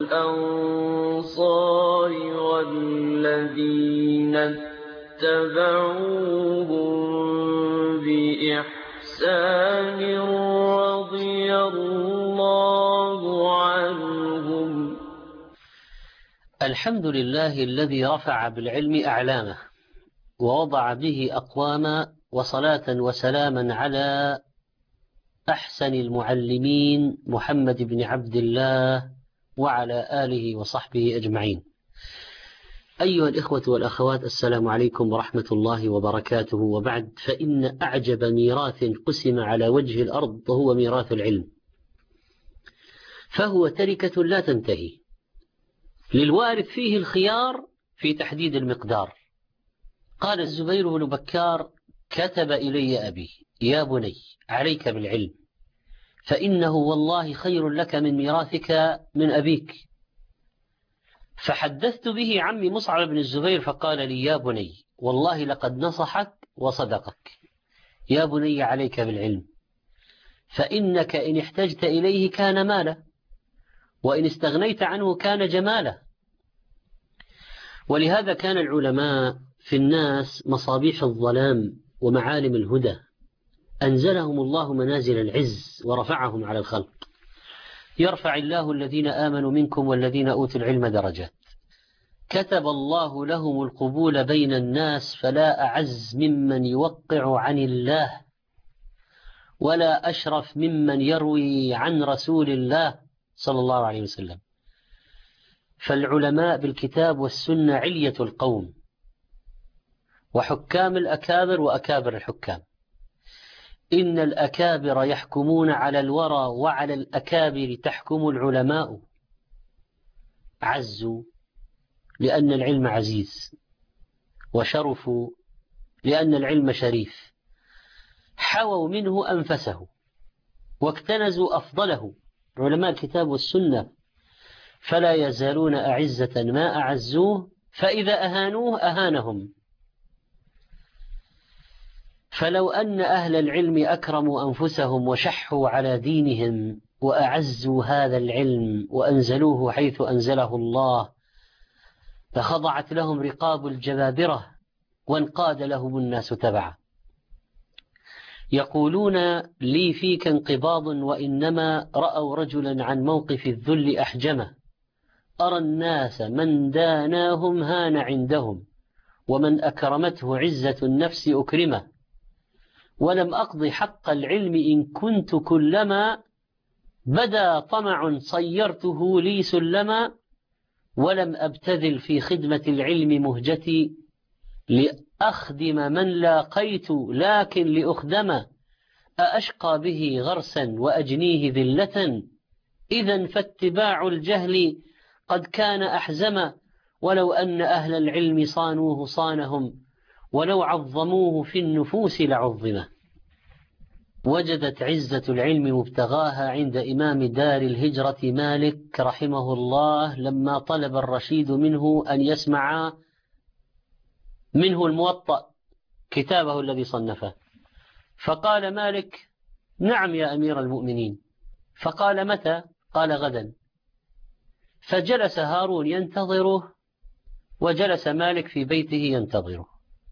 الْأَنصَارِ وَالَّذِينَ اتَّبَعُوهُم بِإِحْسَانٍ رَّضِيَ اللَّهُ عَنْهُمْ. الحمد لله الذي رفع بالعلم أعلامه ووضع به أقواما، وصلاة وسلاما على أحسن المعلمين محمد بن عبد الله وعلى آله وصحبه أجمعين. أيها الإخوة والأخوات، السلام عليكم ورحمة الله وبركاته. وبعد، فإن أعجب ميراث قسم على وجه الأرض هو ميراث العلم، فهو تركة لا تنتهي، للوارث فيه الخيار في تحديد المقدار. قال الزبير بن بكار: كتب إلي أبي: يا بني، عليك بالعلم، فإنه والله خير لك من ميراثك من أبيك. فحدثت به عمي مصعب بن الزبير فقال لي: يا بني، والله لقد نصحك وصدقك. يا بني، عليك بالعلم، فإنك إن احتجت إليه كان مالا، وإن استغنيت عنه كان جمالا. ولهذا كان العلماء في الناس مصابيح الظلام ومعالم الهدى، أنزلهم الله منازل العز ورفعهم على الخلق. يرفع الله الذين آمنوا منكم والذين أوتوا العلم درجات. كتب الله لهم القبول بين الناس، فلا أعز ممن يوقع عن الله، ولا أشرف ممن يروي عن رسول الله صلى الله عليه وسلم. فالعلماء بالكتاب والسنة علية القوم، وحكام الأكابر وأكابر الحكام. إن الأكابر يحكمون على الورى، وعلى الأكابر تحكم العلماء. عزوا لأن العلم عزيز، وشرفوا لأن العلم شريف. حووا منه أنفسه واكتنزوا أفضله، علماء الكتاب والسنة، فلا يزالون أعزة ما أعزوه، فإذا أهانوه أهانهم. فلو أن أهل العلم أكرموا أنفسهم وشحوا على دينهم وأعزوا هذا العلم وأنزلوه حيث أنزله الله، فخضعت لهم رقاب الجبابرة وانقاد لهم الناس تبعا. يقولون لي فيك انقباض، وإنما رأوا رجلا عن موقف الذل أحجمه. أرى الناس من داناهم هان عندهم، ومن أكرمته عزة النفس أكرمه. ولم أقض حق العلم إن كنت كلما بدا طمع صيرته لي سلما. ولم أبتذل في خدمة العلم مهجتي، لأخدم من لاقيت لكن لأخدم. أأشقى به غرسا وأجنيه ذلة، إذا فاتباع الجهل قد كان أحزما. ولو أن أهل العلم صانوه صانهم، ولو عظموه في النفوس لعظمه. وجدت عزة العلم مبتغاها عند إمام دار الهجرة مالك رحمه الله، لما طلب الرشيد منه أن يسمع منه الموطأ، كتابه الذي صنفه. فقال مالك: نعم يا أمير المؤمنين. فقال: متى؟ قال: غدا. فجلس هارون ينتظره، وجلس مالك في بيته ينتظره.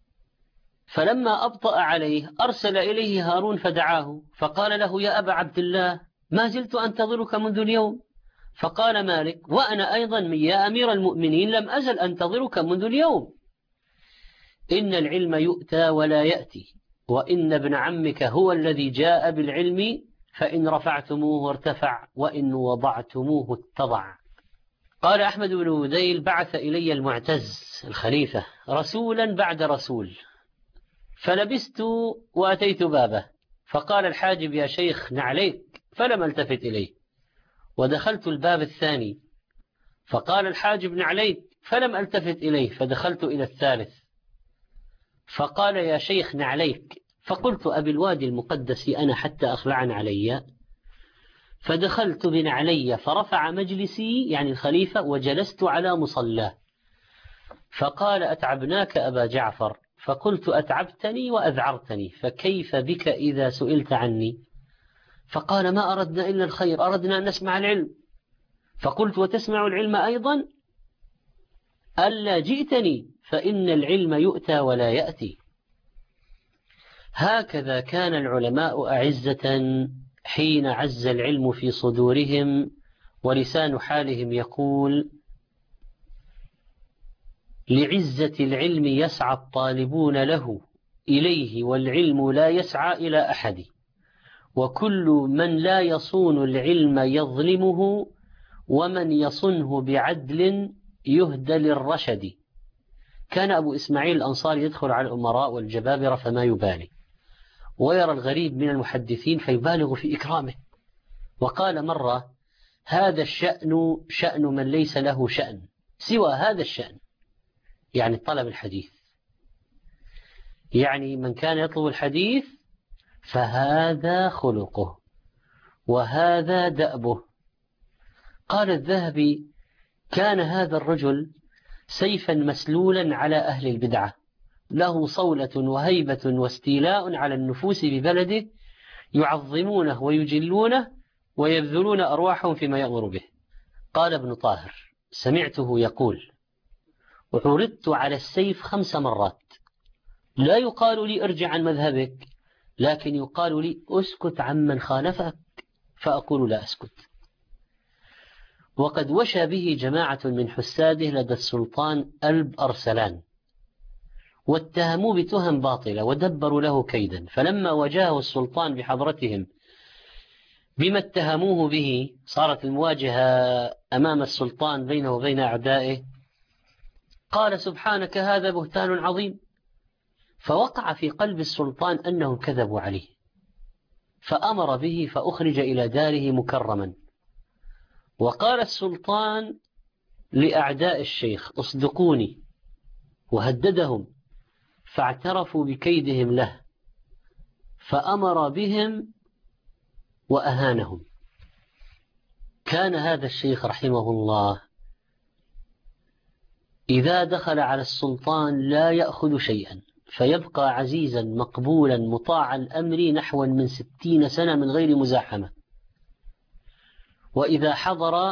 فلما أبطأ عليه أرسل إليه هارون فدعاه، فقال له: يا أبا عبد الله، ما زلت أنتظرك منذ اليوم. فقال مالك: وأنا أيضا يا أمير المؤمنين لم أزل أنتظرك منذ اليوم. إن العلم يؤتى ولا يأتي، وإن ابن عمك هو الذي جاء بالعلم، فإن رفعتموه ارتفع، وإن وضعتموه اتضع. قال أحمد بن وديل: بعث إلي المعتز الخليفة رسولا بعد رسول، فلبست وأتيت بابه، فقال الحاجب: يا شيخ نعليك، فلم التفت إليه. ودخلت الباب الثاني، فقال الحاجب: نعليك، فلم التفت إليه. فدخلت إلى الثالث، فقال: يا شيخ نعليك. فقلت: أبي الوادي المقدس أنا حتى أخلعن علي؟ فدخلت بنعلي، فرفع مجلسي يعني الخليفة، وجلست على مصلاه. فقال: أتعبناك أبا جعفر؟ فقلت: أتعبتني وأذعرتني، فكيف بك إذا سئلت عني؟ فقال: ما أردنا إلا الخير، أردنا أن نسمع العلم. فقلت: وتسمع العلم أيضا؟ ألا جئتني فإن العلم يؤتى ولا يأتي. هكذا كان العلماء أعزة حين عز العلم في صدورهم، ولسان حالهم يقول: لعزة العلم يسعى الطالبون له إليه، والعلم لا يسعى إلى أحد، وكل من لا يصون العلم يظلمه، ومن يصنه بعدل يهدى للرشد. كان أبو إسماعيل الأنصاري يدخل على الأمراء والجبابرة فما يبالي، ويرى الغريب من المحدثين فيبالغ في إكرامه. وقال مرة: هذا الشأن شأن من ليس له شأن سوى هذا الشأن، يعني طلب الحديث، يعني من كان يطلب الحديث فهذا خلقه وهذا دأبه. قال الذهبي: كان هذا الرجل سيفا مسلولا على أهل البدعة، له صولة وهيبة واستيلاء على النفوس ببلده، يعظمونه ويجلونه ويبذلون أرواحهم فيما يأمر به. قال ابن طاهر: سمعته يقول: عرضت على السيف 5 مرات، لا يقال لي ارجع عن مذهبك، لكن يقال لي اسكت عمن خالفك، فأقول لا أسكت. وقد وشى به جماعة من حساده لدى السلطان ألب أرسلان، واتهموا بتهم باطلة ودبروا له كيدا، فلما واجهه السلطان بحضرتهم بما اتهموه به، صارت المواجهة أمام السلطان بينه وبين أعدائه، قال: سبحانك هذا بهتان عظيم. فوقع في قلب السلطان أنهم كذبوا عليه، فأمر به فأخرج إلى داره مكرما. وقال السلطان لأعداء الشيخ: اصدقوني، وهددهم، فاعترفوا بكيدهم له، فأمر بهم وأهانهم. كان هذا الشيخ رحمه الله إذا دخل على السلطان لا يأخذ شيئا، فيبقى عزيزا مقبولا مطاع الأمر نحو من 60 سنة من غير مزاحمة. وإذا حضر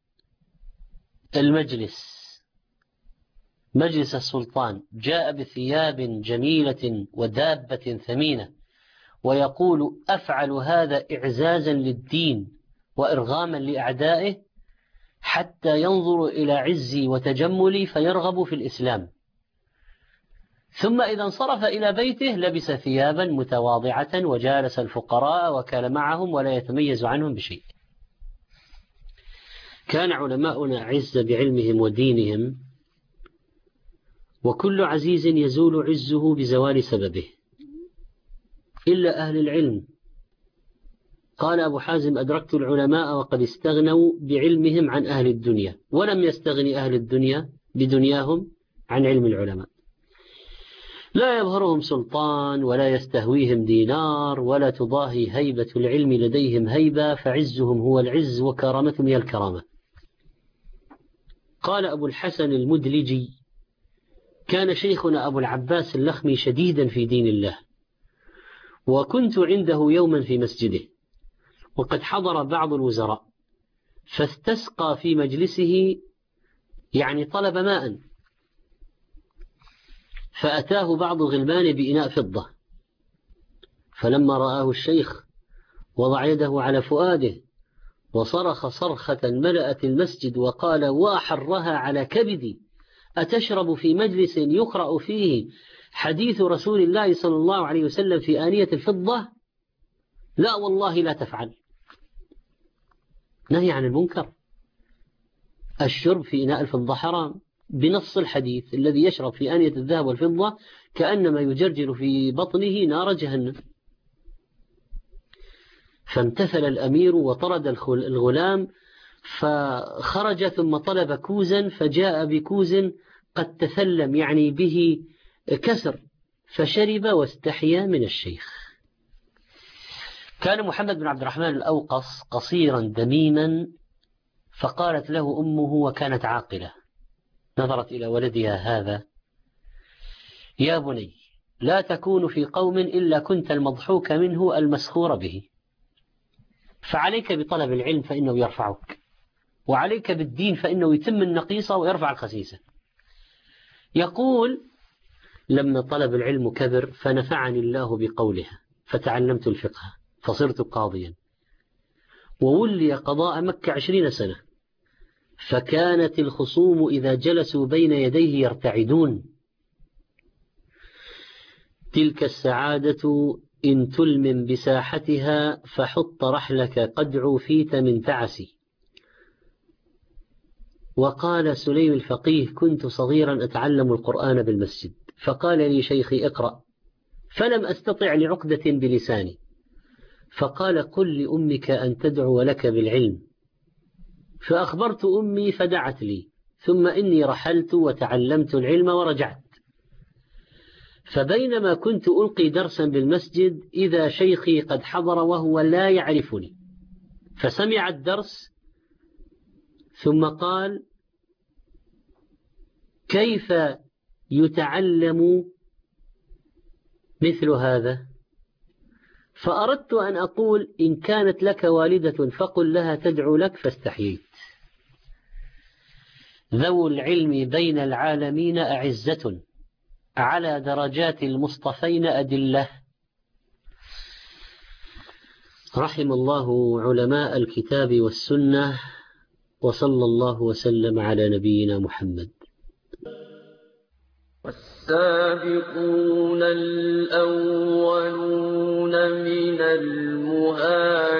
المجلس، مجلس السلطان، جاء بثياب جميلة ودابة ثمينة، ويقول: أفعل هذا إعزازا للدين وإرغاما لأعدائه، حتى ينظر إلى عزي وتجملي فيرغب في الإسلام. ثم إذا انصرف إلى بيته لبس ثيابا متواضعة وجالس الفقراء وكان معهم ولا يتميز عنهم بشيء. كان علماؤنا عز بعلمهم ودينهم، وكل عزيز يزول عزه بزوال سببه إلا أهل العلم. قال أبو حازم: أدركت العلماء وقد استغنوا بعلمهم عن أهل الدنيا، ولم يستغني أهل الدنيا بدنياهم عن علم العلماء. لا يظهرهم سلطان ولا يستهويهم دينار، ولا تضاهي هيبة العلم لديهم هيبة، فعزهم هو العز وكرامتهم هي الكرامة. قال أبو الحسن المدلجي: كان شيخنا أبو العباس اللخمي شديدا في دين الله، وكنت عنده يوما في مسجده، وقد حضر بعض الوزراء، فاستسقى في مجلسه، يعني طلب ماء، فأتاه بعض غلمان بإناء فضة، فلما رآه الشيخ وضع يده على فؤاده وصرخ صرخة ملأت المسجد وقال: وأحرها على كبدي، أتشرب في مجلس يقرأ فيه حديث رسول الله صلى الله عليه وسلم في آنية الفضة؟ لا والله لا تفعل. نهي عن المنكر. الشرب في إناء الفضة حرام بنص الحديث: الذي يشرب في آنية الذهب والفضة كأنما يجرجر في بطنه نار جهنم. فامتثل الأمير وطرد الغلام، فخرج ثم طلب كوزا، فجاء بكوز قد تثلم، يعني به كسر، فشرب واستحيا من الشيخ. كان محمد بن عبد الرحمن الأوقص قصيرا دميما، فقالت له أمه وكانت عاقلة، نظرت إلى ولدها هذا: يا بني، لا تكون في قوم إلا كنت المضحوك منه المسخور به، فعليك بطلب العلم فإنه يرفعك، وعليك بالدين فإنه يتم النقيصة ويرفع الخسيسة. يقول: لما طلب العلم كبر فنفعني الله بقولها فتعلمت الفقه فصرت قاضيا، وولي قضاء مكة 20 سنة، فكانت الخصوم إذا جلسوا بين يديه يرتعدون. تلك السعادة إن تلمم بساحتها فحط رحلك قد عوفيت من تعسي. وقال سليم الفقيه: كنت صغيرا أتعلم القرآن بالمسجد، فقال لي شيخي: اقرأ، فلم أستطع لعقدة بلساني، فقال: قل لأمك أن تدعو لك بالعلم، فأخبرت أمي فدعت لي، ثم إني رحلت وتعلمت العلم ورجعت. فبينما كنت ألقي درسا بالمسجد إذا شيخي قد حضر وهو لا يعرفني، فسمع الدرس ثم قال: كيف يتعلم مثل هذا؟ فأردت أن أقول: إن كانت لك والدة فقل لها تدعو لك، فاستحييت. ذو العلم بين العالمين أعزة، على درجات المصطفين أدلة. رحم الله علماء الكتاب والسنة، وصلى الله وسلم على نبينا محمد. والسابقون الأولون من المهاجرين